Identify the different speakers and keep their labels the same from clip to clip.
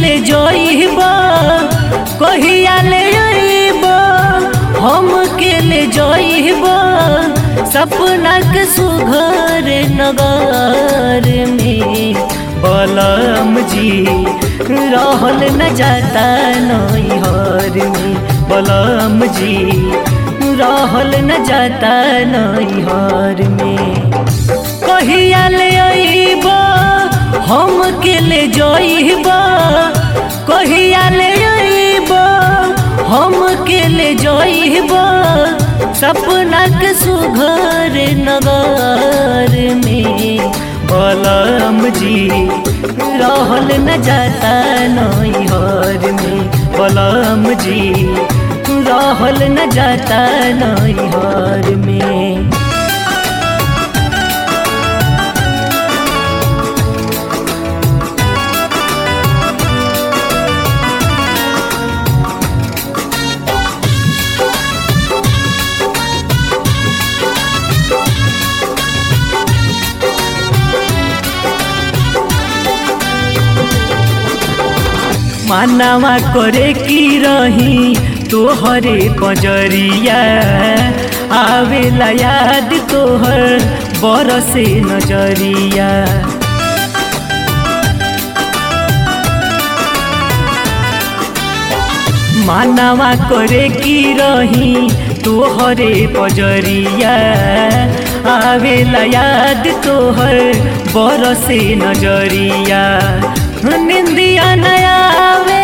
Speaker 1: ले जइबा कहिया ले अइबा हमके ले जइबा सपना के सुघर नगर में बलम जी रहल न जाता नैहर में बलम जी रहल न जाता नैहर में कहिया ले अइबा हमके ले जइबा कहिया ले अइबा हमके ले जइबा सपना के सुघर नगर में बलम जी रहल न जाता नैहर में बलम जी रहल न जाता नैहर में। मानवा करे की रही तोहरे पजरिया आवेला याद तोहर बरसे नजरिया मानवा करे की रही तोहरे पजरिया आवेला याद तोहर बरसे नजरिया निंदिया नया आवे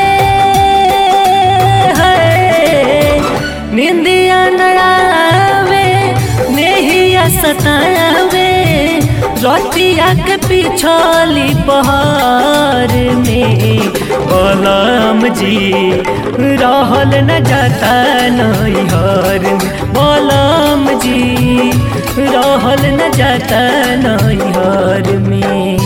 Speaker 1: है निंदिया नया आवे नेहिया सतावे रतिया के पिछली पहाड़ में बलम जी रहल न जाता नैहर में बलम जी रहल न जाता नैहर में।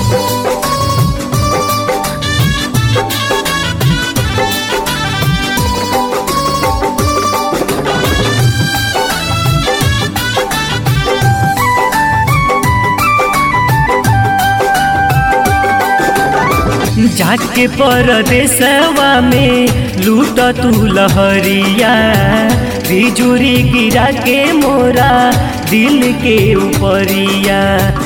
Speaker 1: जाके परदेसवा में लूट तू लहरिया बिजुरी गिरा के मोरा दिल के ऊपरिया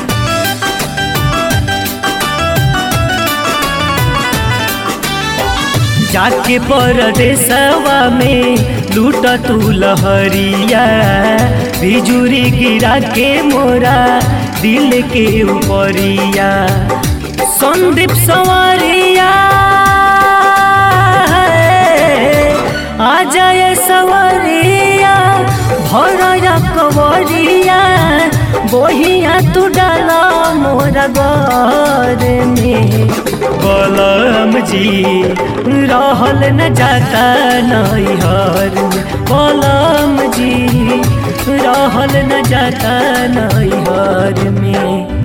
Speaker 1: जाके परदेसवा में लूट तू लहरिया बिजुरी गिरा के मोरा दिल के ऊपरिया संदीप सवारिया आ जाए सवारिया भरया कवरिया बोहिया तू डाला मोरा घर में बलम जी रहल न जाता नैहर में बलम जी रहल न जाता नैहर में।